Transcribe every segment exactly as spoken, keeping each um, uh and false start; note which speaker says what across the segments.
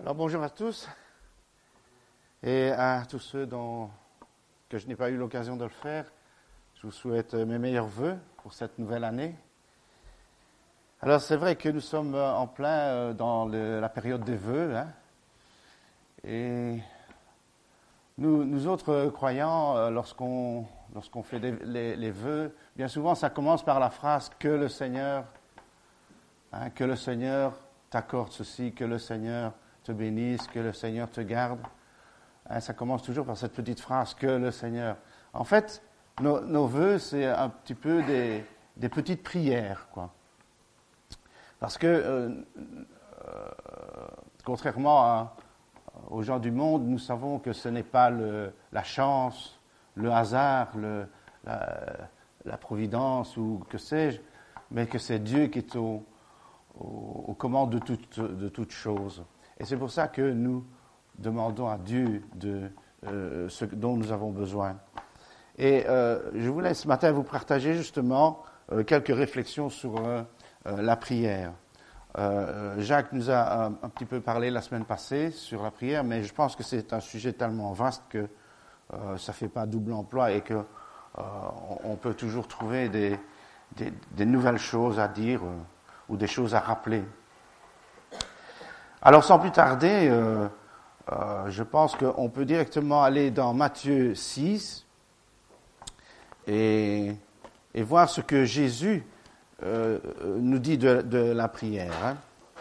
Speaker 1: Alors bonjour à tous et à tous ceux dont, que je n'ai pas eu l'occasion de le faire. Je vous souhaite mes meilleurs vœux pour cette nouvelle année. Alors c'est vrai que nous sommes en plein dans le, la période des vœux, hein, et nous, nous autres croyants, lorsqu'on, lorsqu'on fait des, les, les vœux, bien souvent ça commence par la phrase « que le Seigneur, hein, que le Seigneur t'accorde ceci, que le Seigneur te bénisse, que le Seigneur te garde. Hein, » ça commence toujours par cette petite phrase « que le Seigneur ». En fait, nos, nos vœux, c'est un petit peu des, des petites prières, quoi. Parce que, euh, euh, contrairement à, aux gens du monde, nous savons que ce n'est pas le, la chance, le hasard, le, la, la providence ou que sais-je, mais que c'est Dieu qui est au, au, aux commandes de toutes de toute choses. Et c'est pour ça que nous demandons à Dieu de euh, ce dont nous avons besoin. Et euh, je voulais ce matin vous partager justement euh, quelques réflexions sur euh, euh, la prière. Euh, Jacques nous a un, un petit peu parlé la semaine passée sur la prière, mais je pense que c'est un sujet tellement vaste que euh, ça ne fait pas double emploi et que euh, on, on peut toujours trouver des, des, des nouvelles choses à dire euh, ou des choses à rappeler. Alors sans plus tarder, euh, euh, je pense qu'on peut directement aller dans Matthieu six et, et voir ce que Jésus euh, nous dit de, de la prière. Hein.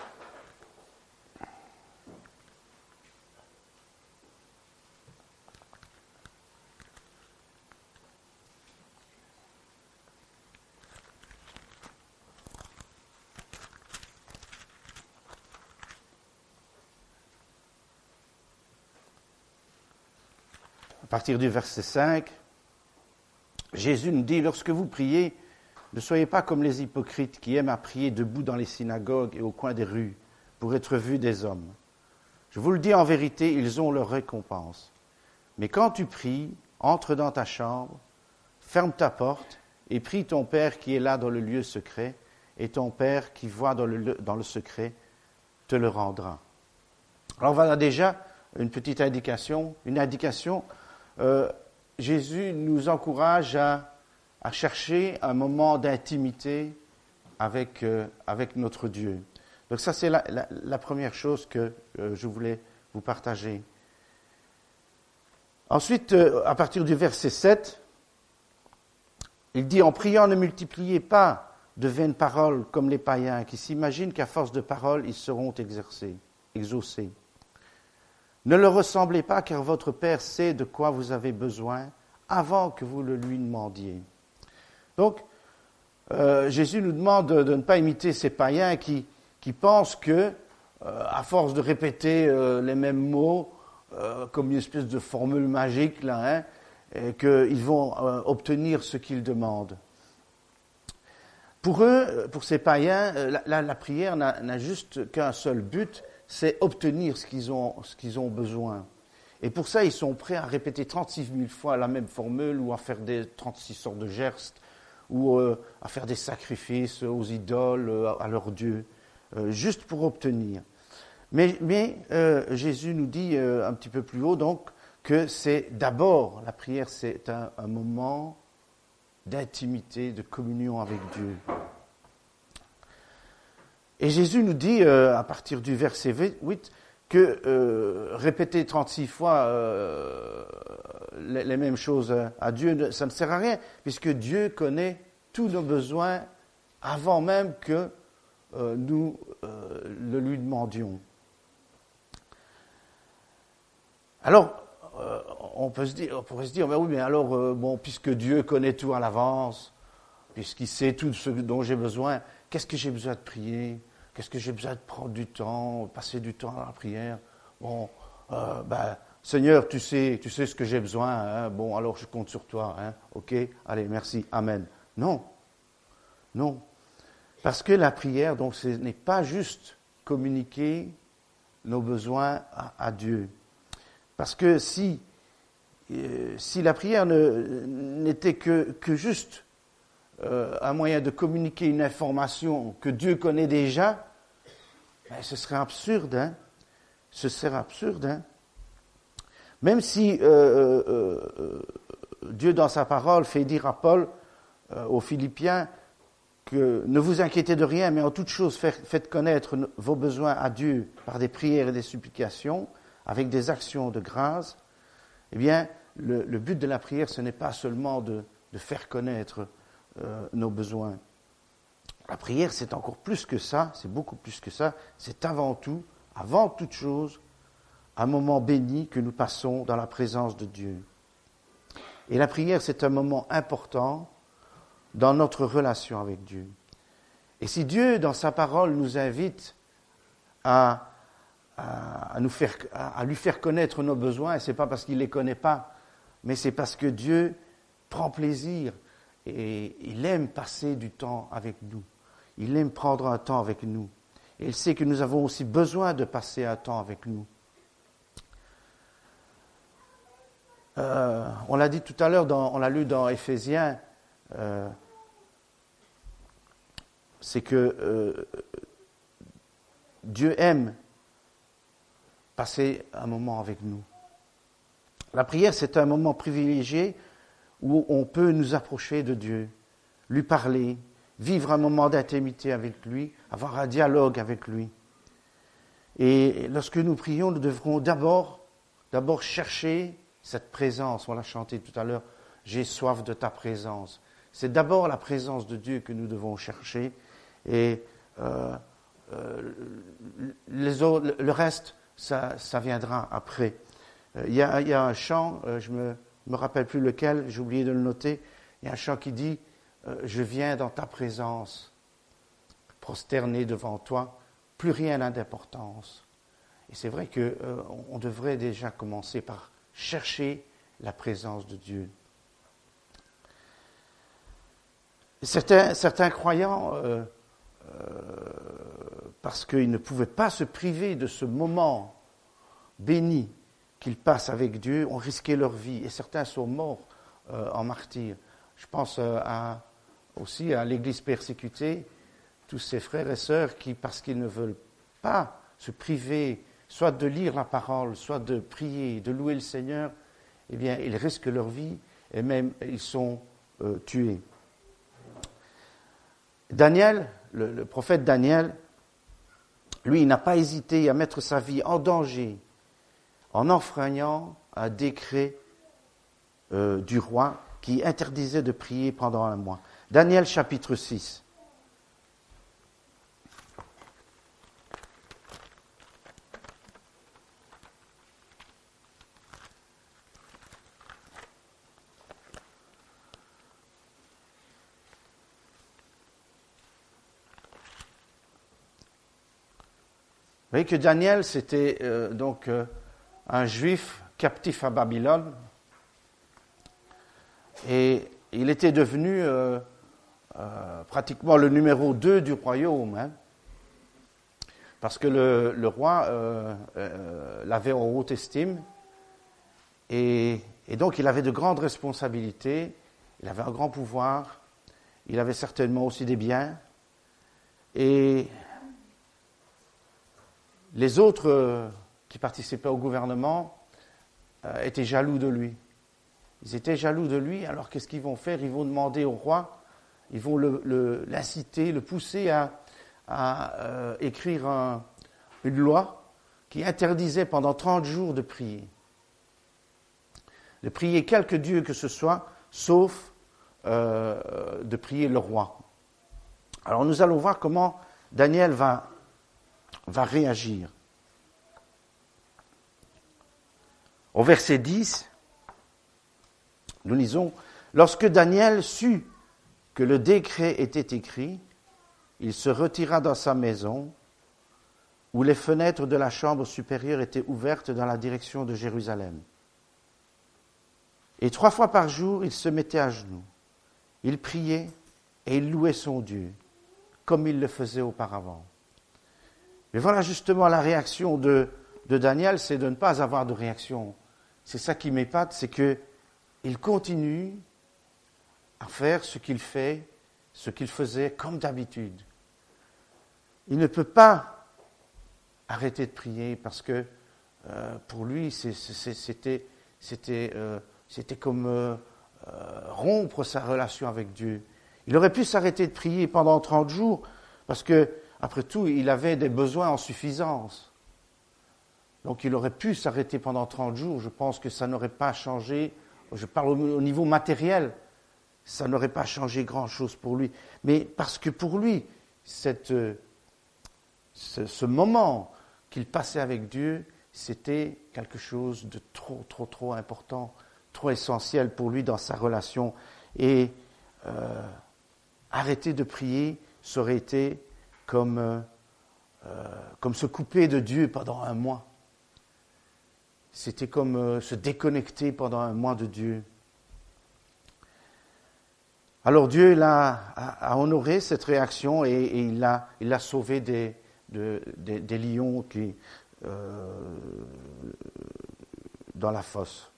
Speaker 1: À partir du verset cinq, Jésus nous dit « Lorsque vous priez, ne soyez pas comme les hypocrites qui aiment à prier debout dans les synagogues et au coin des rues pour être vus des hommes. Je vous le dis en vérité, ils ont leur récompense. Mais quand tu pries, entre dans ta chambre, ferme ta porte et prie ton Père qui est là dans le lieu secret, et ton Père qui voit dans le, dans le secret te le rendra. » Alors voilà déjà une petite indication, une indication. Euh, Jésus nous encourage à, à chercher un moment d'intimité avec, euh, avec notre Dieu. Donc ça, c'est la, la, la première chose que euh, je voulais vous partager. Ensuite, euh, à partir du verset sept, il dit « En priant, ne multipliez pas de vaines paroles comme les païens qui s'imaginent qu'à force de paroles, ils seront exercés, exaucés. Ne leur ressemblez pas, car votre Père sait de quoi vous avez besoin avant que vous le lui demandiez. » Donc, euh, Jésus nous demande de, de ne pas imiter ces païens qui, qui pensent que, euh, à force de répéter euh, les mêmes mots, euh, comme une espèce de formule magique, là, hein, et qu'ils vont euh, obtenir ce qu'ils demandent. Pour eux, pour ces païens, la, la, la prière n'a, n'a juste qu'un seul but, c'est obtenir ce qu'ils ont, ce qu'ils ont besoin. Et pour ça, ils sont prêts à répéter trente-six mille fois la même formule ou à faire des trente-six sortes de gestes ou euh, à faire des sacrifices aux idoles, euh, à leurs dieux, euh, juste pour obtenir. Mais, mais euh, Jésus nous dit euh, un petit peu plus haut donc que c'est d'abord, la prière, c'est un, un moment d'intimité, de communion avec Dieu. Et Jésus nous dit, euh, à partir du verset huit, que euh, répéter trente-six fois euh, les, les mêmes choses à Dieu, ça ne sert à rien, puisque Dieu connaît tous nos besoins avant même que euh, nous euh, le lui demandions. Alors, euh, on peut se dire, on pourrait se dire, mais oui, mais alors, euh, bon, puisque Dieu connaît tout à l'avance, puisqu'il sait tout ce dont j'ai besoin, qu'est-ce que j'ai besoin de prier ? Qu'est-ce que j'ai besoin de prendre du temps, passer du temps dans la prière ? Bon, euh, ben, Seigneur, tu sais, tu sais ce que j'ai besoin. Hein ? Bon, alors je compte sur toi. Hein ? Ok, allez, merci, amen. Non, non, parce que la prière, donc, ce n'est pas juste communiquer nos besoins à, à Dieu. Parce que si euh, si la prière ne, n'était que que juste Euh, un moyen de communiquer une information que Dieu connaît déjà, ben, ce serait absurde, hein? ce serait absurde, hein? Même si euh, euh, euh, Dieu, dans sa parole, fait dire à Paul, euh, aux Philippiens, que ne vous inquiétez de rien, mais en toute chose, faites connaître vos besoins à Dieu par des prières et des supplications, avec des actions de grâce, eh bien, le, le but de la prière, ce n'est pas seulement de, de faire connaître euh, nos besoins. La prière, c'est encore plus que ça, c'est beaucoup plus que ça, c'est avant tout, avant toute chose, un moment béni que nous passons dans la présence de Dieu. Et la prière, c'est un moment important dans notre relation avec Dieu. Et si Dieu, dans sa parole, nous invite à, à, à, nous faire, à, à lui faire connaître nos besoins, et ce n'est pas parce qu'il ne les connaît pas, mais c'est parce que Dieu prend plaisir et il aime passer du temps avec nous. Il aime prendre un temps avec nous. Et il sait que nous avons aussi besoin de passer un temps avec nous. Euh, on l'a dit tout à l'heure, dans, on l'a lu dans Éphésiens, euh, c'est que euh, Dieu aime passer un moment avec nous. La prière, c'est un moment privilégié où on peut nous approcher de Dieu, lui parler, vivre un moment d'intimité avec lui, avoir un dialogue avec lui. Et lorsque nous prions, nous devrons d'abord, d'abord chercher cette présence. On l'a chanté tout à l'heure, « J'ai soif de ta présence ». C'est d'abord la présence de Dieu que nous devons chercher. Et euh, euh, les autres, le reste, ça, ça viendra après. Il y a, il y a un chant, je ne me, me rappelle plus lequel, j'ai oublié de le noter. Il y a un chant qui dit euh, « Je viens dans ta présence, prosterné devant toi, plus rien n'a d'importance ». Et c'est vrai qu'on euh, devrait déjà commencer par chercher la présence de Dieu. Certains, certains croyants, euh, euh, parce qu'ils ne pouvaient pas se priver de ce moment béni qu'ils passent avec Dieu, ont risqué leur vie. Et certains sont morts euh, en martyrs. Je pense euh, à, aussi à l'Église persécutée, tous ces frères et sœurs qui, parce qu'ils ne veulent pas se priver, soit de lire la parole, soit de prier, de louer le Seigneur, eh bien, ils risquent leur vie et même ils sont euh, tués. Daniel, le, le prophète Daniel, lui, il n'a pas hésité à mettre sa vie en danger en enfreignant un décret euh, du roi qui interdisait de prier pendant un mois. Daniel chapitre six. Vous voyez que Daniel, c'était euh, donc euh, un juif captif à Babylone. Et il était devenu euh, euh, pratiquement le numéro deux du royaume. Hein, parce que le, le roi euh, euh, l'avait en haute estime. Et, et donc il avait de grandes responsabilités. Il avait un grand pouvoir. Il avait certainement aussi des biens. Et les autres euh, qui participaient au gouvernement euh, étaient jaloux de lui. Ils étaient jaloux de lui, alors qu'est-ce qu'ils vont faire? Ils vont demander au roi, ils vont le, le, l'inciter, le pousser à, à euh, écrire un, une loi qui interdisait pendant trente jours de prier. De prier quelque dieu que ce soit, sauf euh, de prier le roi. Alors nous allons voir comment Daniel va... va réagir. Au verset dix, nous lisons « Lorsque Daniel sut que le décret était écrit, il se retira dans sa maison, où les fenêtres de la chambre supérieure étaient ouvertes dans la direction de Jérusalem. Et trois fois par jour, il se mettait à genoux. Il priait et il louait son Dieu, comme il le faisait auparavant. » Mais voilà justement la réaction de, de Daniel, c'est de ne pas avoir de réaction. C'est ça qui m'épate, c'est qu'il continue à faire ce qu'il fait, ce qu'il faisait comme d'habitude. Il ne peut pas arrêter de prier parce que euh, pour lui, c'est, c'est, c'était, c'était, euh, c'était comme euh, euh, rompre sa relation avec Dieu. Il aurait pu s'arrêter de prier pendant trente jours, parce que, après tout, il avait des besoins en suffisance. Donc il aurait pu s'arrêter pendant trente jours. Je pense que ça n'aurait pas changé, je parle au, au niveau matériel, ça n'aurait pas changé grand-chose pour lui. Mais parce que pour lui, cette, ce, ce moment qu'il passait avec Dieu, c'était quelque chose de trop, trop, trop important, trop essentiel pour lui dans sa relation. Et euh, arrêter de prier, ça aurait été comme, euh, comme se couper de Dieu pendant un mois. C'était comme euh, se déconnecter pendant un mois de Dieu. Alors Dieu l'a, a, a honoré cette réaction et, et il, l'a, il l'a sauvé des, de, des, des lions qui, euh, dans la fosse.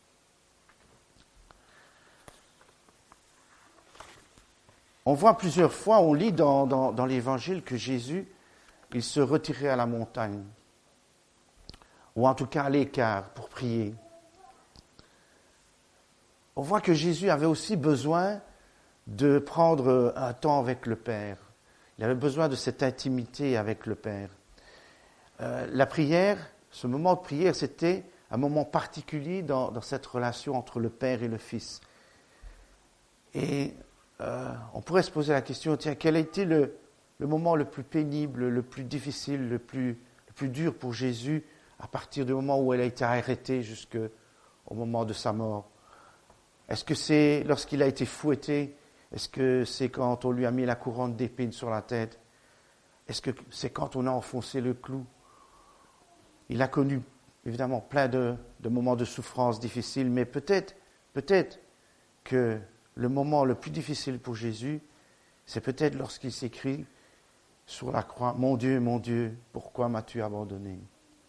Speaker 1: On voit plusieurs fois, on lit dans, dans, dans l'Évangile que Jésus, il se retirait à la montagne, ou en tout cas à l'écart pour prier. On voit que Jésus avait aussi besoin de prendre un temps avec le Père. Il avait besoin de cette intimité avec le Père. Euh, la prière, ce moment de prière, c'était un moment particulier dans, dans cette relation entre le Père et le Fils. Et euh, on pourrait se poser la question, tiens, quel a été le, le moment le plus pénible, le plus difficile, le plus, le plus dur pour Jésus à partir du moment où il a été arrêté jusqu'au moment de sa mort? Est-ce que c'est lorsqu'il a été fouetté? Est-ce que c'est quand on lui a mis la couronne d'épines sur la tête? Est-ce que c'est quand on a enfoncé le clou? Il a connu évidemment plein de, de moments de souffrance difficiles, mais peut-être, peut-être que le moment le plus difficile pour Jésus, c'est peut-être lorsqu'il s'écrit sur la croix, « Mon Dieu, mon Dieu, pourquoi m'as-tu abandonné ?»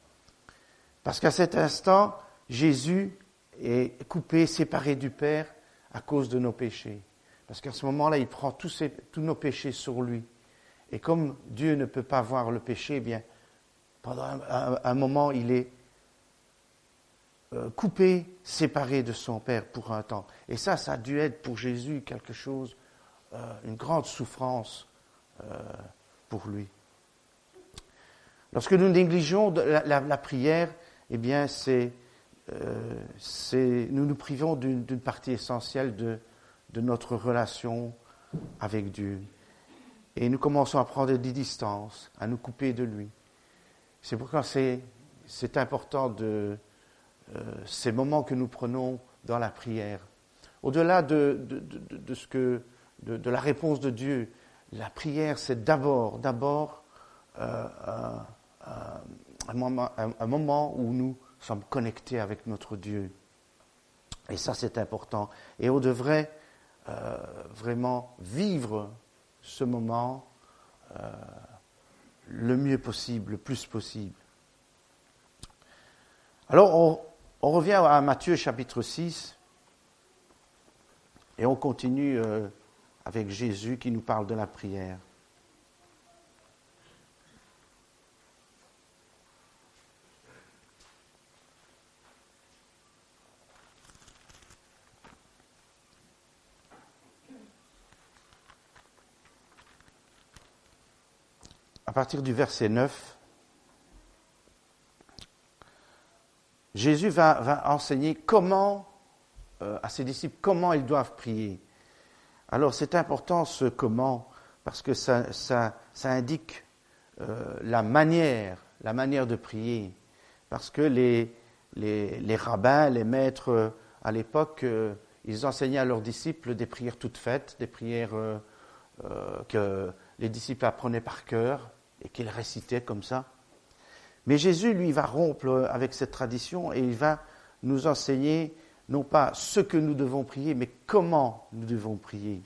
Speaker 1: Parce qu'à cet instant, Jésus est coupé, séparé du Père à cause de nos péchés. Parce qu'à ce moment-là, il prend tous, ses, tous nos péchés sur lui. Et comme Dieu ne peut pas voir le péché, eh bien, pendant un, un, un moment, il est euh, coupé, séparé de son Père pour un temps. Et ça, ça a dû être pour Jésus quelque chose, euh, une grande souffrance euh, pour lui. Lorsque nous négligeons la, la, la prière, eh bien, c'est, euh, c'est, nous nous privons d'une, d'une partie essentielle de, de notre relation avec Dieu. Et nous commençons à prendre des distances, à nous couper de lui. C'est pourquoi c'est, c'est important de euh, ces moments que nous prenons dans la prière. Au-delà de, de, de, de, ce que, de, de la réponse de Dieu, la prière, c'est d'abord, d'abord euh, un, un, un, moment, un, un moment où nous sommes connectés avec notre Dieu. Et ça, c'est important. Et on devrait euh, vraiment vivre ce moment euh, le mieux possible, le plus possible. Alors, on, on revient à Matthieu chapitre six et on continue euh, avec Jésus qui nous parle de la prière. À partir du verset neuf, Jésus va, va enseigner comment, euh, à ses disciples, comment ils doivent prier. Alors c'est important ce comment, parce que ça, ça, ça indique euh, la manière, la manière de prier. Parce que les, les, les rabbins, les maîtres euh, à l'époque, euh, ils enseignaient à leurs disciples des prières toutes faites, des prières euh, euh, que les disciples apprenaient par cœur et qu'ils récitaient comme ça. Mais Jésus, lui, va rompre avec cette tradition et il va nous enseigner non pas ce que nous devons prier, mais comment nous devons prier.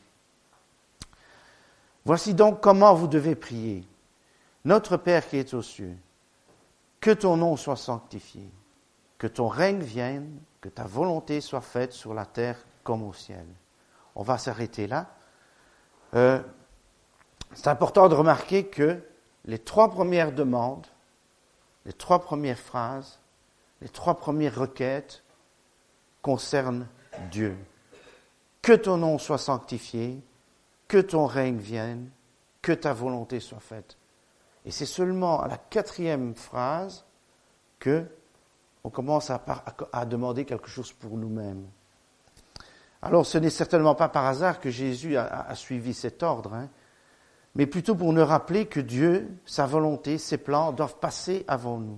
Speaker 1: Voici donc comment vous devez prier. Notre Père qui est aux cieux, que ton nom soit sanctifié, que ton règne vienne, que ta volonté soit faite sur la terre comme au ciel. On va s'arrêter là. Euh, c'est important de remarquer que les trois premières demandes, les trois premières phrases, les trois premières requêtes concernent Dieu. Que ton nom soit sanctifié, que ton règne vienne, que ta volonté soit faite. Et c'est seulement à la quatrième phrase que on commence à, à demander quelque chose pour nous-mêmes. Alors, ce n'est certainement pas par hasard que Jésus a, a suivi cet ordre, hein, mais plutôt pour nous rappeler que Dieu, sa volonté, ses plans doivent passer avant nous.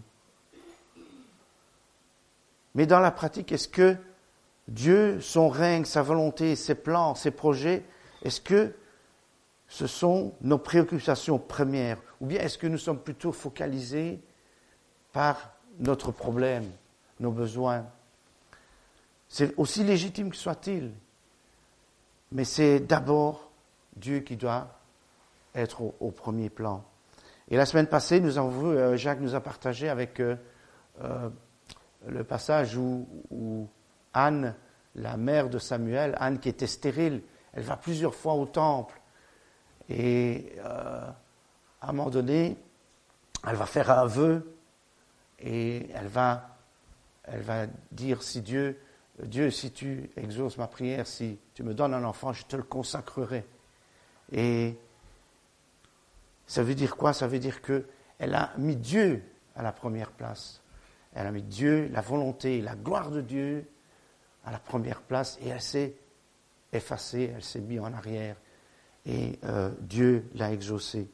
Speaker 1: Mais dans la pratique, est-ce que Dieu, son règne, sa volonté, ses plans, ses projets, est-ce que ce sont nos préoccupations premières? Ou bien est-ce que nous sommes plutôt focalisés par notre problème, nos besoins? C'est aussi légitime que soit-il, mais c'est d'abord Dieu qui doit être au, au premier plan. Et la semaine passée, nous avons vu, euh, Jacques nous a partagé avec euh, euh, le passage où, où Anne, la mère de Samuel, Anne qui était stérile, elle va plusieurs fois au temple. Et euh, à un moment donné, elle va faire un vœu et elle va, elle va dire, si Dieu, Dieu, si tu exauces ma prière, si tu me donnes un enfant, je te le consacrerai. Et ça veut dire quoi? Ça veut dire qu'elle a mis Dieu à la première place. Elle a mis Dieu, la volonté, la gloire de Dieu à la première place et elle s'est effacée, elle s'est mise en arrière et euh, Dieu l'a exaucée.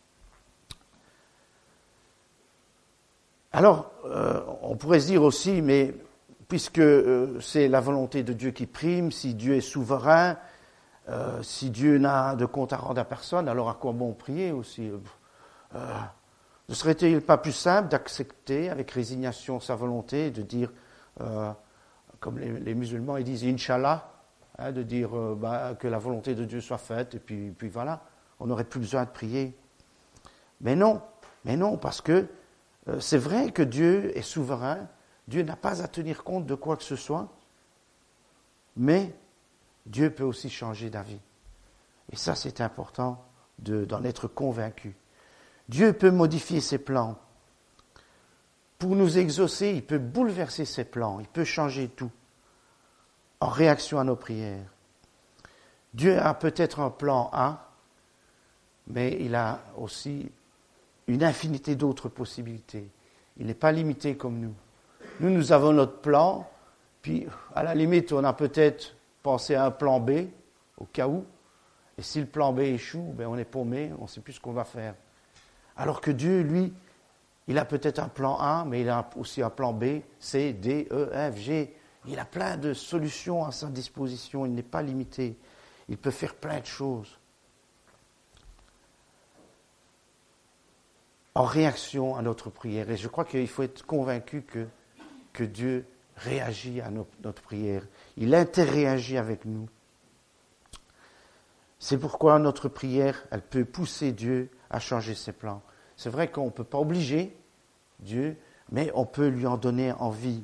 Speaker 1: Alors, euh, on pourrait se dire aussi, mais puisque euh, c'est la volonté de Dieu qui prime, si Dieu est souverain, euh, si Dieu n'a de compte à rendre à personne, alors à quoi bon prier aussi? euh, Ne serait-il pas plus simple d'accepter avec résignation sa volonté et de dire, euh, comme les, les musulmans ils disent Inch'Allah, hein, de dire euh, bah, que la volonté de Dieu soit faite, et puis, puis voilà, on n'aurait plus besoin de prier. Mais non, mais non, parce que euh, c'est vrai que Dieu est souverain, Dieu n'a pas à tenir compte de quoi que ce soit, mais Dieu peut aussi changer d'avis. Et ça, c'est important de, d'en être convaincu. Dieu peut modifier ses plans. Pour nous exaucer, il peut bouleverser ses plans, il peut changer tout en réaction à nos prières. Dieu a peut-être un plan A, mais il a aussi une infinité d'autres possibilités. Il n'est pas limité comme nous. Nous, nous avons notre plan, puis à la limite, on a peut-être pensé à un plan B, au cas où, et si le plan B échoue, ben on est paumé, on ne sait plus ce qu'on va faire. Alors que Dieu, lui, il a peut-être un plan A, mais il a aussi un plan B, C, D, E, F, G. Il a plein de solutions à sa disposition, il n'est pas limité. Il peut faire plein de choses. En réaction à notre prière. Et je crois qu'il faut être convaincu que, que Dieu réagit à notre, notre prière. Il interréagit avec nous. C'est pourquoi notre prière, elle peut pousser Dieu à changer ses plans. C'est vrai qu'on ne peut pas obliger Dieu, mais on peut lui en donner envie.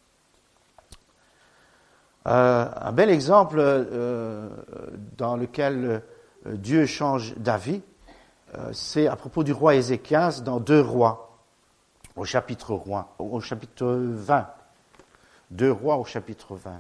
Speaker 1: Euh, un bel exemple euh, dans lequel euh, Dieu change d'avis, euh, c'est à propos du roi Ézéchias dans deux Rois, au chapitre, roi, au chapitre vingt. Deux Rois au chapitre vingt.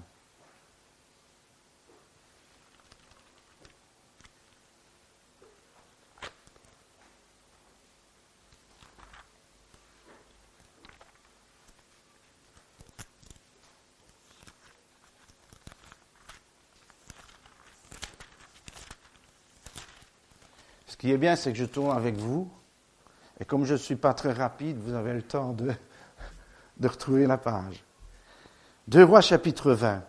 Speaker 1: Ce qui est bien, c'est que je tourne avec vous, et comme je ne suis pas très rapide, vous avez le temps de, de retrouver la page. Deux Rois, chapitre vingt.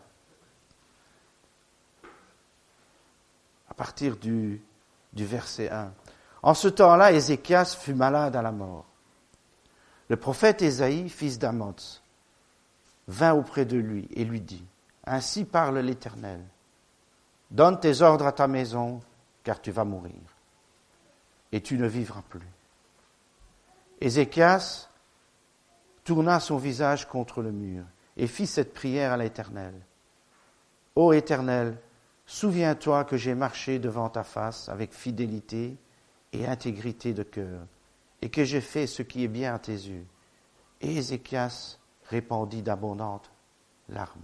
Speaker 1: À partir du, du verset un. En ce temps-là, Ézéchias fut malade à la mort. Le prophète Ésaïe, fils d'Amoz, vint auprès de lui et lui dit, « Ainsi parle l'Éternel, donne tes ordres à ta maison, car tu vas mourir. Et tu ne vivras plus. » Ézéchias tourna son visage contre le mur et fit cette prière à l'Éternel. « Ô Éternel, souviens-toi que j'ai marché devant ta face avec fidélité et intégrité de cœur, et que j'ai fait ce qui est bien à tes yeux. » Et Ézéchias répandit d'abondantes larmes.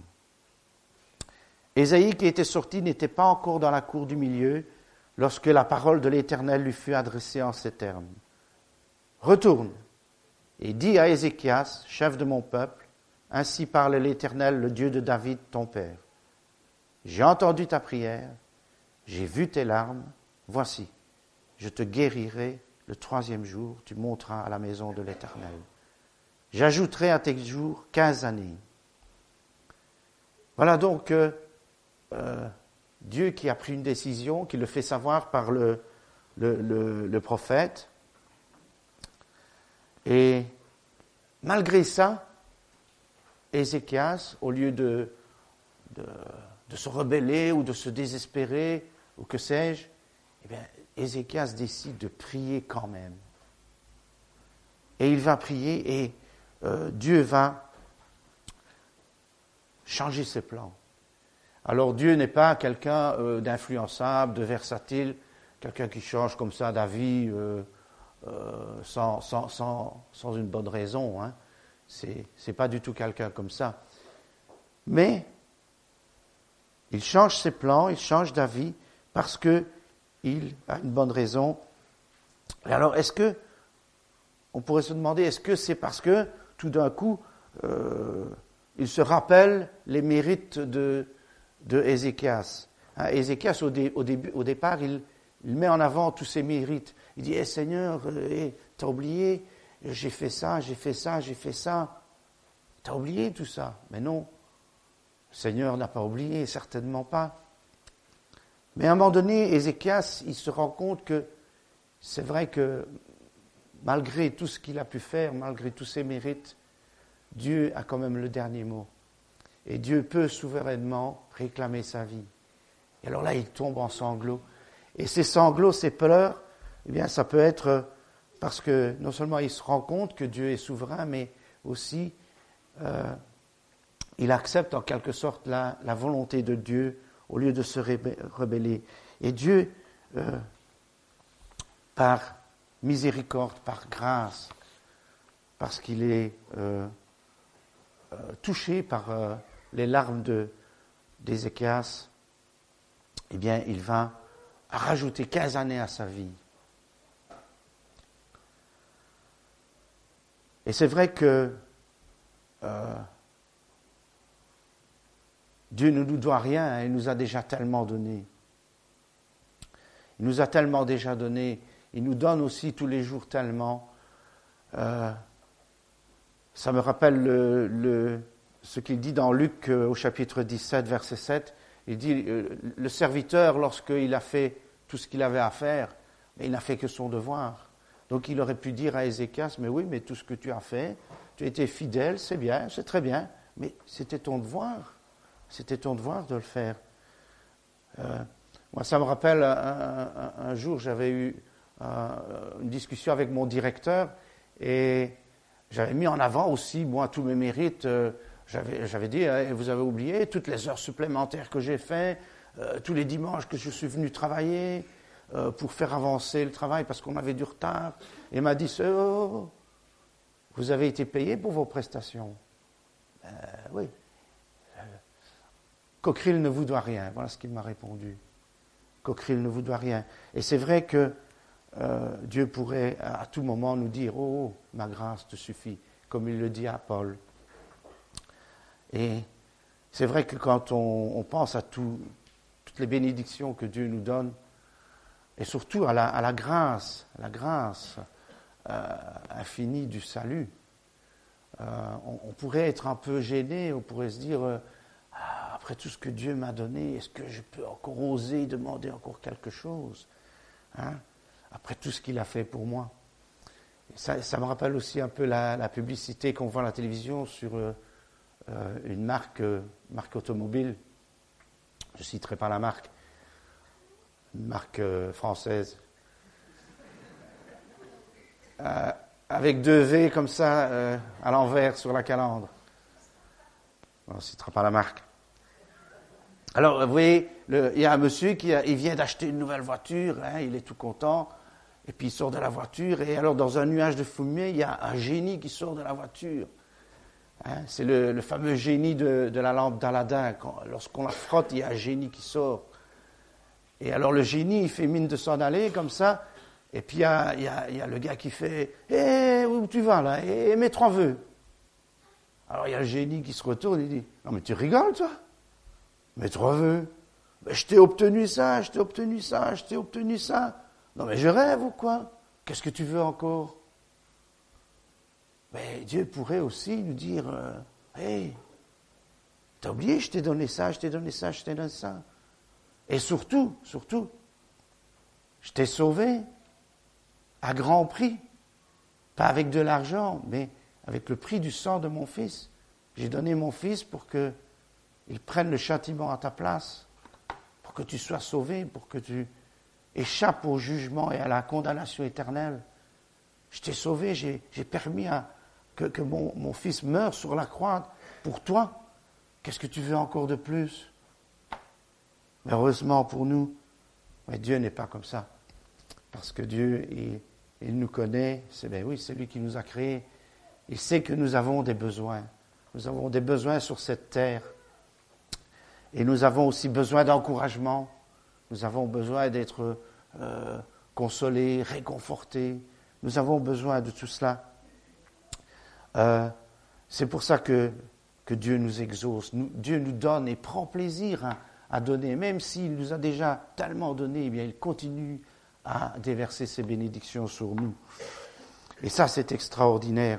Speaker 1: Ésaïe qui était sorti n'était pas encore dans la cour du milieu lorsque la parole de l'Éternel lui fut adressée en ces termes. Retourne et dis à Ézéchias, chef de mon peuple, ainsi parle l'Éternel, le Dieu de David, ton père. J'ai entendu ta prière, j'ai vu tes larmes, voici, je te guérirai le troisième jour, tu monteras à la maison de l'Éternel. J'ajouterai à tes jours quinze années. Voilà donc euh, euh, Dieu qui a pris une décision, qui le fait savoir par le, le, le, le prophète. Et malgré ça, Ézéchias, au lieu de, de, de se rebeller ou de se désespérer, ou que sais-je, eh bien, Ézéchias décide de prier quand même. Et il va prier et euh, Dieu va changer ses plans. Alors Dieu n'est pas quelqu'un euh, d'influençable, de versatile, quelqu'un qui change comme ça d'avis euh, euh, sans, sans, sans, sans une bonne raison. Hein. C'est, c'est pas du tout quelqu'un comme ça. Mais il change ses plans, il change d'avis parce que il a une bonne raison. Et alors, est-ce que, on pourrait se demander, est-ce que c'est parce que, tout d'un coup, euh, il se rappelle les mérites de, de Ézéchias. Hein, Ézéchias, au, dé, au, début, au départ, il, il met en avant tous ses mérites. Il dit, hey, Seigneur, hey, t'as oublié, j'ai fait ça, j'ai fait ça, j'ai fait ça. T'as oublié tout ça? Mais non, le Seigneur n'a pas oublié, certainement pas. Mais à un moment donné, Ézéchias, il se rend compte que c'est vrai que malgré tout ce qu'il a pu faire, malgré tous ses mérites, Dieu a quand même le dernier mot. Et Dieu peut souverainement réclamer sa vie. Et alors là, il tombe en sanglots. Et ces sanglots, ces pleurs, eh bien, ça peut être parce que non seulement il se rend compte que Dieu est souverain, mais aussi euh, il accepte en quelque sorte la, la volonté de Dieu au lieu de se rebeller. Et Dieu, euh, par miséricorde, par grâce, parce qu'il est euh, euh, touché par euh, les larmes de, d'Ézéchias, eh bien, il va rajouter quinze années à sa vie. Et c'est vrai que euh, Dieu ne nous doit rien, hein, il nous a déjà tellement donné. Il nous a tellement déjà donné, il nous donne aussi tous les jours tellement. Euh, ça me rappelle le, le, ce qu'il dit dans Luc euh, au chapitre dix-sept, verset sept. Il dit, euh, le serviteur, lorsqu'il a fait tout ce qu'il avait à faire, mais il n'a fait que son devoir. Donc il aurait pu dire à Ézéchias, mais oui, mais tout ce que tu as fait, tu as été fidèle, c'est bien, c'est très bien, mais c'était ton devoir. C'était ton devoir de le faire. Euh, moi, ça me rappelle, un, un, un jour, j'avais eu un, une discussion avec mon directeur et j'avais mis en avant aussi, moi, tous mes mérites. Euh, j'avais, j'avais dit, eh, vous avez oublié toutes les heures supplémentaires que j'ai fait, euh, tous les dimanches que je suis venu travailler euh, pour faire avancer le travail parce qu'on avait du retard. Et il m'a dit, oh, vous avez été payé pour vos prestations. Euh, oui. Cockerill ne vous doit rien. Voilà ce qu'il m'a répondu. Cockerill ne vous doit rien. Et c'est vrai que euh, Dieu pourrait à tout moment nous dire « Oh, ma grâce te suffit », comme il le dit à Paul. Et c'est vrai que quand on, on pense à tout, toutes les bénédictions que Dieu nous donne, et surtout à la, à la grâce, à la grâce euh, infinie du salut, euh, on, on pourrait être un peu gêné, on pourrait se dire euh, après tout ce que Dieu m'a donné, est-ce que je peux encore oser demander encore quelque chose, hein, après tout ce qu'il a fait pour moi? Ça, ça me rappelle aussi un peu la, la publicité qu'on voit à la télévision sur euh, euh, une marque, euh, marque automobile. Je ne citerai pas la marque. Une marque euh, française. Euh, avec deux V comme ça, euh, à l'envers sur la calandre. On ne citera pas la marque. Alors, vous voyez, le, il y a un monsieur qui a, il vient d'acheter une nouvelle voiture, hein, il est tout content, et puis il sort de la voiture, et alors dans un nuage de fumée, il y a un génie qui sort de la voiture. Hein, c'est le, le fameux génie de, de la lampe d'Aladin. Quand, lorsqu'on la frotte, il y a un génie qui sort. Et alors le génie, il fait mine de s'en aller comme ça. Et puis il y a, il y a, il y a le gars qui fait « Hé, où tu vas là? Et mes trois vœux ?» Alors il y a le génie qui se retourne et dit « Non mais tu rigoles toi? Mes trois vœux? Ben, je t'ai obtenu ça, je t'ai obtenu ça, je t'ai obtenu ça. Non mais je rêve ou quoi? Qu'est-ce que tu veux encore? » Mais Dieu pourrait aussi nous dire euh, « Hey, t'as oublié, je t'ai donné ça, je t'ai donné ça, je t'ai donné ça. Et surtout, surtout, je t'ai sauvé à grand prix, pas avec de l'argent, mais avec le prix du sang de mon fils. J'ai donné mon fils pour qu'il prenne le châtiment à ta place, pour que tu sois sauvé, pour que tu échappes au jugement et à la condamnation éternelle. Je t'ai sauvé, j'ai, j'ai permis à, que, que mon, mon fils meure sur la croix pour toi. Qu'est-ce que tu veux encore de plus? Mais heureusement pour nous, mais Dieu n'est pas comme ça. Parce que Dieu, il, il nous connaît, c'est, ben oui, c'est lui qui nous a créés. Il sait que nous avons des besoins. Nous avons des besoins sur cette terre. Et nous avons aussi besoin d'encouragement. Nous avons besoin d'être euh, consolés, réconfortés. Nous avons besoin de tout cela. Euh, c'est pour ça que, que Dieu nous exauce. Nous, Dieu nous donne et prend plaisir à, à donner. Même s'il nous a déjà tellement donné, eh bien, il continue à déverser ses bénédictions sur nous. Et ça, c'est extraordinaire.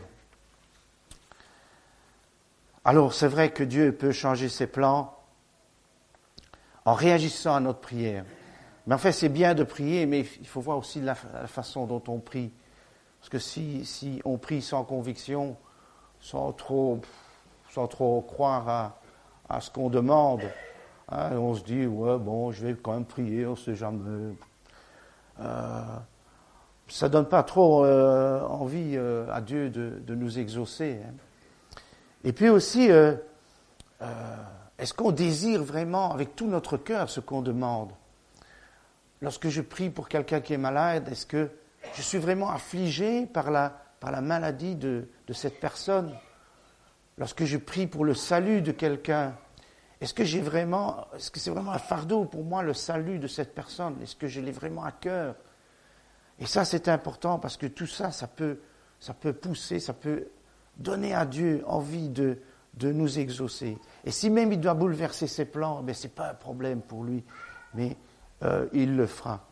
Speaker 1: Alors, c'est vrai que Dieu peut changer ses plans en réagissant à notre prière. Mais en fait, c'est bien de prier, mais il faut voir aussi la, la façon dont on prie. Parce que si, si on prie sans conviction, sans trop, sans trop croire à, à ce qu'on demande, hein, on se dit, ouais, bon, je vais quand même prier, on ne sait jamais. Euh, ça ne donne pas trop euh, envie euh, à Dieu de, de nous exaucer. Hein. Et puis aussi, euh, euh, est-ce qu'on désire vraiment avec tout notre cœur ce qu'on demande? Lorsque je prie pour quelqu'un qui est malade, est-ce que je suis vraiment affligé par la, par la maladie de, de cette personne? Lorsque je prie pour le salut de quelqu'un, est-ce que j'ai vraiment, est-ce que c'est vraiment un fardeau pour moi le salut de cette personne? Est-ce que je l'ai vraiment à cœur? Et ça, c'est important parce que tout ça, ça peut, ça peut pousser, ça peut donner à Dieu envie de, de nous exaucer. Et si même il doit bouleverser ses plans, ben, ce n'est pas un problème pour lui, mais euh, il le fera.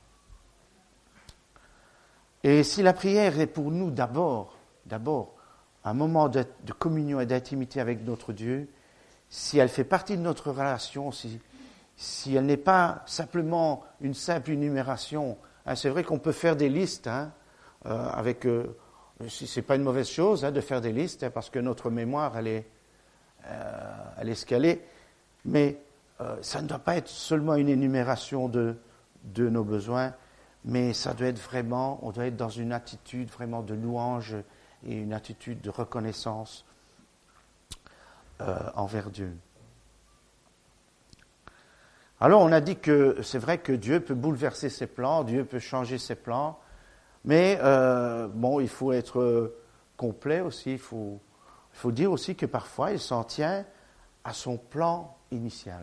Speaker 1: Et si la prière est pour nous d'abord, d'abord, un moment de, de communion et d'intimité avec notre Dieu, si elle fait partie de notre relation, si, si elle n'est pas simplement une simple énumération, hein, c'est vrai qu'on peut faire des listes, hein, euh, avec, euh, si c'est pas une mauvaise chose hein, de faire des listes, hein, parce que notre mémoire, elle est, euh, elle est ce qu'elle est, mais euh, ça ne doit pas être seulement une énumération de, de nos besoins, mais ça doit être vraiment, on doit être dans une attitude vraiment de louange et une attitude de reconnaissance euh, envers Dieu. Alors on a dit que c'est vrai que Dieu peut bouleverser ses plans, Dieu peut changer ses plans, mais euh, bon, il faut être complet aussi, il faut, il faut dire aussi que parfois il s'en tient à son plan initial.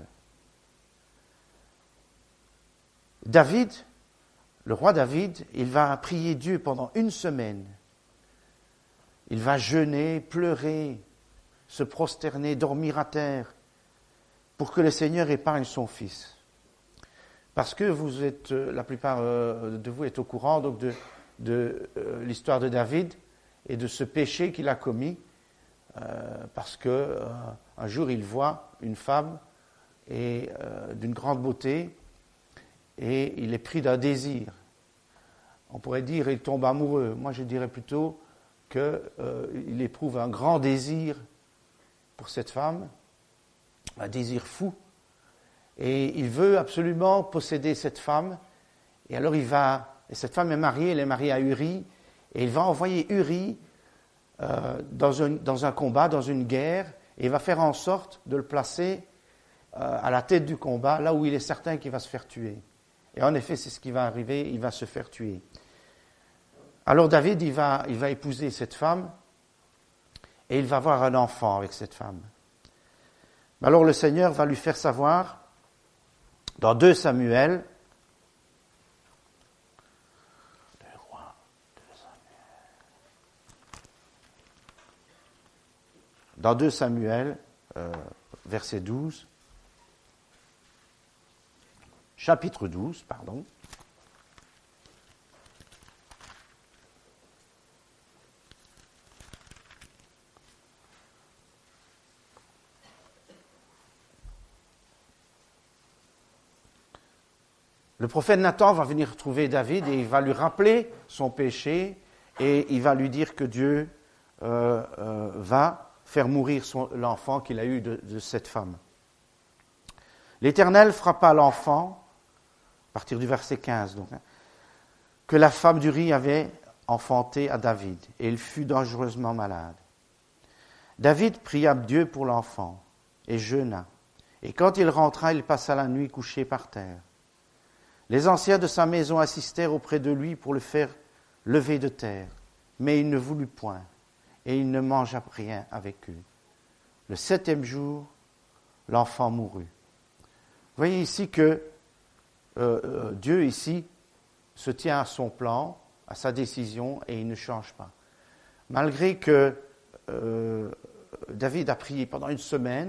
Speaker 1: David, le roi David, il va prier Dieu pendant une semaine. Il va jeûner, pleurer, se prosterner, dormir à terre, pour que le Seigneur épargne son fils. Parce que vous êtes, la plupart de vous êtes au courant donc de, de euh, l'histoire de David et de ce péché qu'il a commis, euh, parce que euh, un jour il voit une femme et euh, d'une grande beauté et il est pris d'un désir. On pourrait dire il tombe amoureux. Moi je dirais plutôt qu'il euh, éprouve un grand désir pour cette femme, un désir fou, et il veut absolument posséder cette femme, et alors il va, et cette femme est mariée, elle est mariée à Uri, et il va envoyer Uri euh, dans, un, dans un combat, dans une guerre, et il va faire en sorte de le placer euh, à la tête du combat, là où il est certain qu'il va se faire tuer. Et en effet, c'est ce qui va arriver, il va se faire tuer. Alors David, il va, il va épouser cette femme, et il va avoir un enfant avec cette femme. Alors le Seigneur va lui faire savoir, dans deux Samuel, dans deux Samuel, euh, verset douze, chapitre douze, pardon. Le prophète Nathan va venir trouver David et il va lui rappeler son péché et il va lui dire que Dieu euh, euh, va faire mourir son, l'enfant qu'il a eu de, de cette femme. L'Éternel frappa l'enfant, à partir du verset quinze, donc, hein, que la femme d'Uri avait enfanté à David, et il fut dangereusement malade. David pria Dieu pour l'enfant, et jeûna. Et quand il rentra, il passa la nuit couché par terre. Les anciens de sa maison assistèrent auprès de lui pour le faire lever de terre, mais il ne voulut point, et il ne mangea rien avec eux. Le septième jour, l'enfant mourut. Vous voyez ici que euh, euh, Dieu ici se tient à son plan, à sa décision, et il ne change pas. Malgré que euh, David a prié pendant une semaine,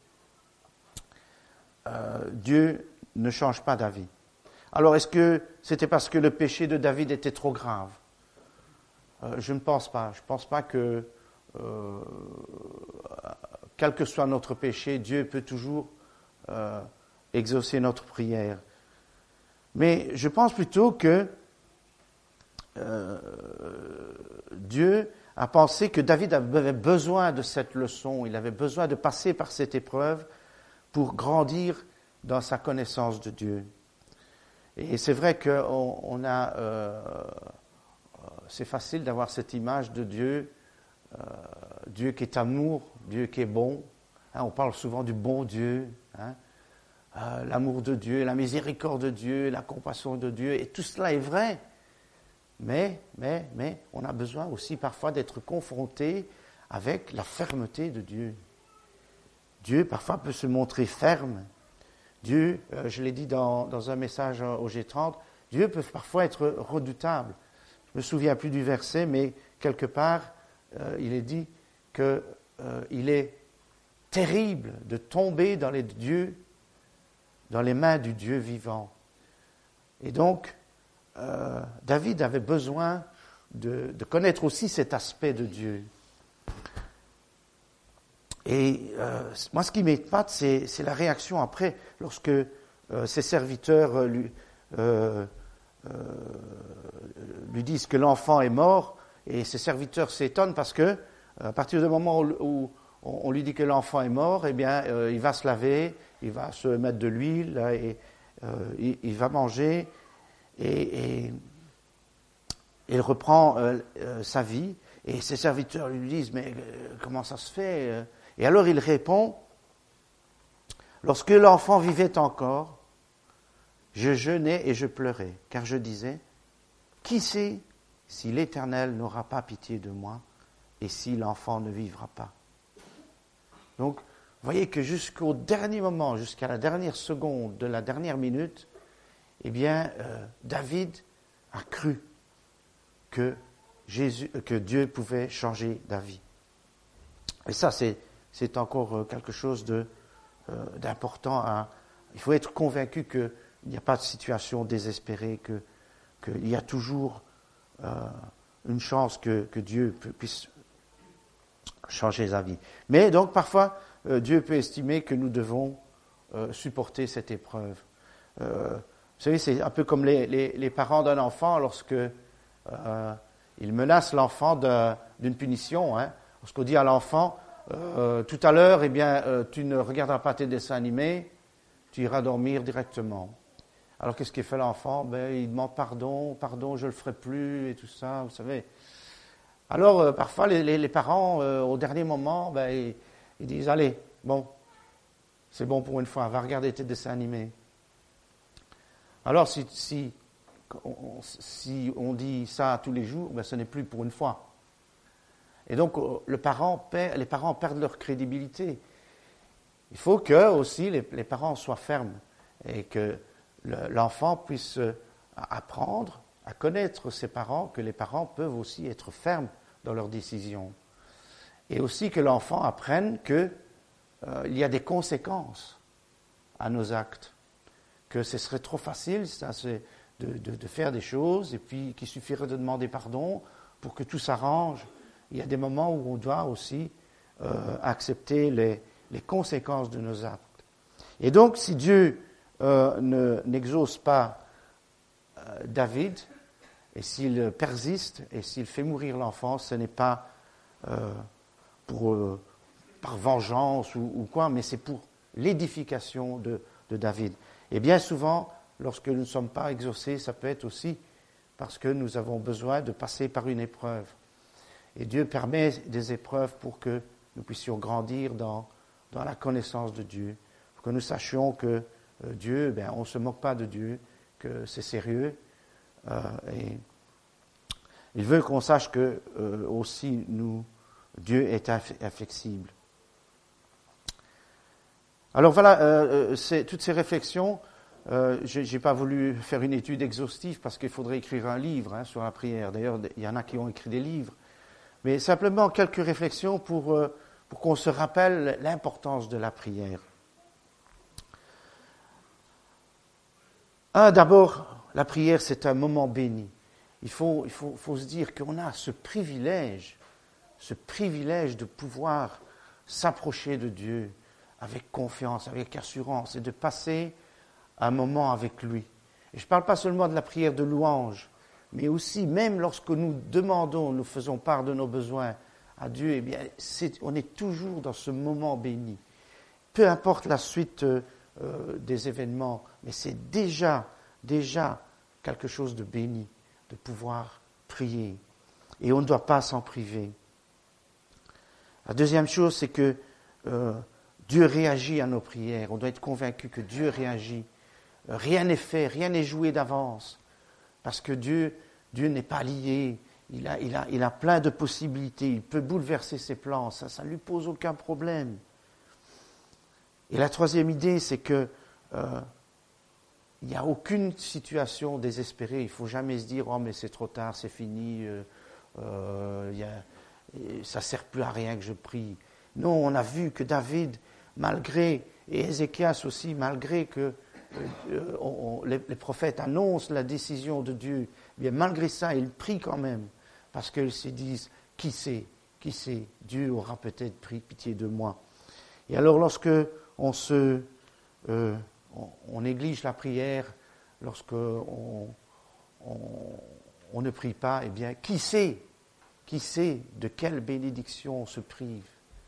Speaker 1: euh, Dieu ne change pas d'avis. Alors, est-ce que c'était parce que le péché de David était trop grave ? euh, Je ne pense pas. Je ne pense pas que, euh, quel que soit notre péché, Dieu peut toujours euh, exaucer notre prière. Mais je pense plutôt que euh, Dieu a pensé que David avait besoin de cette leçon, il avait besoin de passer par cette épreuve pour grandir dans sa connaissance de Dieu. Et c'est vrai qu'on on a, euh, c'est facile d'avoir cette image de Dieu, euh, Dieu qui est amour, Dieu qui est bon. Hein, on parle souvent du bon Dieu, hein, euh, l'amour de Dieu, la miséricorde de Dieu, la compassion de Dieu, et tout cela est vrai. Mais, mais, mais, on a besoin aussi parfois d'être confronté avec la fermeté de Dieu. Dieu parfois peut se montrer ferme. Dieu, euh, je l'ai dit dans, dans un message au G trente, Dieu peut parfois être redoutable. Je ne me souviens plus du verset, mais quelque part, euh, il est dit qu'il euh, est terrible de tomber dans les dieux, dans les mains du Dieu vivant. Et donc, euh, David avait besoin de, de connaître aussi cet aspect de Dieu. Et euh, moi, ce qui m'épate, c'est, c'est la réaction après, lorsque euh, ses serviteurs euh, lui, euh, euh, lui disent que l'enfant est mort, et ses serviteurs s'étonnent parce que, à partir du moment où, où on lui dit que l'enfant est mort, eh bien, euh, il va se laver, il va se mettre de l'huile, et euh, il, il va manger, et, et il reprend euh, euh, sa vie, et ses serviteurs lui disent, mais euh, comment ça se fait euh Et alors il répond, lorsque l'enfant vivait encore, je jeûnais et je pleurais, car je disais, qui sait si l'Éternel n'aura pas pitié de moi et si l'enfant ne vivra pas. Donc, vous voyez que jusqu'au dernier moment, jusqu'à la dernière seconde de la dernière minute, eh bien, euh, David a cru que Jésus, que Dieu pouvait changer d'avis. Et ça, c'est C'est encore quelque chose de, euh, d'important. À, il faut être convaincu qu'il n'y a pas de situation désespérée, que, qu'il y a toujours euh, une chance que, que Dieu puisse changer sa vie. Mais donc, parfois, euh, Dieu peut estimer que nous devons euh, supporter cette épreuve. Euh, vous savez, c'est un peu comme les, les, les parents d'un enfant lorsque euh, ils menacent l'enfant de, d'une punition. Hein, lorsqu'on dit à l'enfant, Euh, tout à l'heure, eh bien, euh, tu ne regarderas pas tes dessins animés, tu iras dormir directement. Alors, qu'est-ce qu'il fait l'enfant ? Ben, il demande pardon, pardon, je le ferai plus, et tout ça, vous savez. Alors, euh, parfois, les, les, les parents, euh, au dernier moment, ben, ils, ils disent, allez, bon, c'est bon pour une fois, va regarder tes dessins animés. Alors, si, si, on, si on dit ça tous les jours, ben, ce n'est plus pour une fois. Et donc, le parent perd, les parents perdent leur crédibilité. Il faut que aussi les, les parents soient fermes et que le, l'enfant puisse apprendre à connaître ses parents, que les parents peuvent aussi être fermes dans leurs décisions. Et aussi que l'enfant apprenne qu'il euh, y a des conséquences à nos actes. Que ce serait trop facile ça, c'est de, de, de faire des choses et puis qu'il suffirait de demander pardon pour que tout s'arrange. Il y a des moments où on doit aussi euh, accepter les, les conséquences de nos actes. Et donc, si Dieu euh, ne, n'exauce pas euh, David, et s'il persiste, et s'il fait mourir l'enfant, ce n'est pas euh, pour, euh, par vengeance ou, ou quoi, mais c'est pour l'édification de, de David. Et bien souvent, lorsque nous ne sommes pas exaucés, ça peut être aussi parce que nous avons besoin de passer par une épreuve. Et Dieu permet des épreuves pour que nous puissions grandir dans, dans la connaissance de Dieu, pour que nous sachions que euh, Dieu, ben, on ne se moque pas de Dieu, que c'est sérieux. Euh, et il veut qu'on sache que euh, aussi nous, Dieu est inflexible. Alors voilà, euh, c'est, toutes ces réflexions, euh, j'ai, j'ai pas voulu faire une étude exhaustive parce qu'il faudrait écrire un livre hein, sur la prière. D'ailleurs, il y en a qui ont écrit des livres. Mais simplement quelques réflexions pour, euh, pour qu'on se rappelle l'importance de la prière. Un, d'abord, la prière, c'est un moment béni. Il faut, il faut, faut se dire qu'on a ce privilège, ce privilège de pouvoir s'approcher de Dieu avec confiance, avec assurance, et de passer un moment avec lui. Et je ne parle pas seulement de la prière de louange, mais aussi, même lorsque nous demandons, nous faisons part de nos besoins à Dieu, eh bien, c'est, on est toujours dans ce moment béni. Peu importe la suite euh, euh, des événements, mais c'est déjà, déjà quelque chose de béni, de pouvoir prier. Et on ne doit pas s'en priver. La deuxième chose, c'est que euh, Dieu réagit à nos prières. On doit être convaincu que Dieu réagit. Rien n'est fait, rien n'est joué d'avance. Parce que Dieu, Dieu n'est pas lié. Il a, il a, il a plein de possibilités. Il peut bouleverser ses plans. Ça, ça ne lui pose aucun problème. Et la troisième idée, c'est que euh, il n'y a aucune situation désespérée. Il ne faut jamais se dire « Oh, mais c'est trop tard, c'est fini, euh, euh, y a, ça ne sert plus à rien que je prie. » Non, on a vu que David, malgré, et Ézéchias aussi, malgré que euh, on, on, les, les prophètes annoncent la décision de Dieu, bien malgré ça, ils prient quand même, parce qu'ils se disent « Qui sait, qui sait, Dieu aura peut-être pris pitié de moi. » Et alors, lorsque on se... Euh, On, on néglige la prière, lorsque on, on, on ne prie pas, eh bien, qui sait, qui sait de quelle bénédiction on se prive.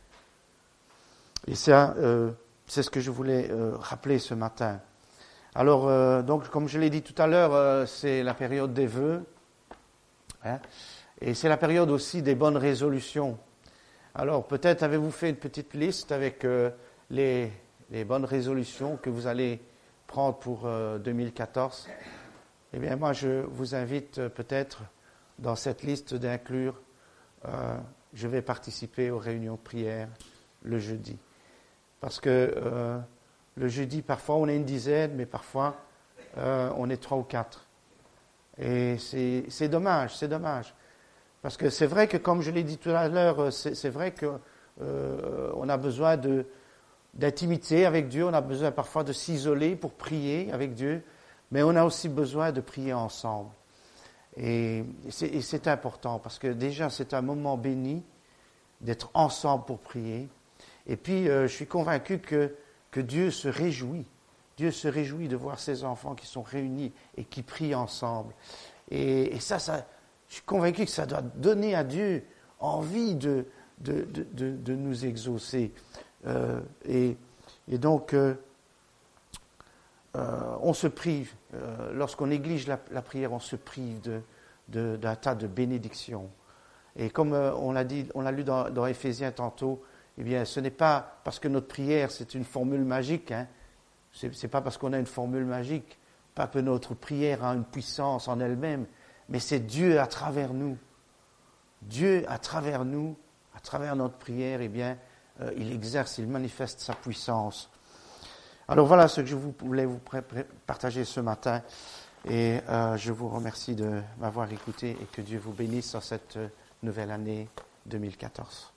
Speaker 1: Et ça, euh, c'est ce que je voulais euh, rappeler ce matin. Alors, euh, donc, comme je l'ai dit tout à l'heure, euh, c'est la période des vœux, hein, et c'est la période aussi des bonnes résolutions. Alors, peut-être avez-vous fait une petite liste avec euh, les... les bonnes résolutions que vous allez prendre pour euh, deux mille quatorze, eh bien, moi, je vous invite euh, peut-être dans cette liste d'inclure, euh, je vais participer aux réunions de prière le jeudi. Parce que euh, le jeudi, parfois, on est une dizaine, mais parfois, euh, on est trois ou quatre. Et c'est, c'est dommage, c'est dommage. Parce que c'est vrai que, comme je l'ai dit tout à l'heure, c'est, c'est vrai qu'on euh, a besoin de d'intimité avec Dieu, on a besoin parfois de s'isoler pour prier avec Dieu, mais on a aussi besoin de prier ensemble. Et c'est, et c'est important, parce que déjà c'est un moment béni d'être ensemble pour prier. Et puis euh, je suis convaincu que, que Dieu se réjouit. Dieu se réjouit de voir ses enfants qui sont réunis et qui prient ensemble. Et, et ça, ça, je suis convaincu que ça doit donner à Dieu envie de, de, de, de, de nous exaucer. Euh, et, et donc, euh, euh, on se prive, euh, lorsqu'on néglige la, la prière, on se prive de, de, d'un tas de bénédictions. Et comme euh, on l'a dit, on l'a lu dans, dans Éphésiens tantôt, eh bien, ce n'est pas parce que notre prière, c'est une formule magique, hein, c'est, c'est pas parce qu'on a une formule magique, pas que notre prière a une puissance en elle-même, mais c'est Dieu à travers nous. Dieu à travers nous à travers notre prière, eh bien, euh, il exerce, il manifeste sa puissance. Alors voilà ce que je vous, voulais vous pré- pré- partager ce matin. Et euh, je vous remercie de m'avoir écouté et que Dieu vous bénisse dans cette nouvelle année deux mille quatorze.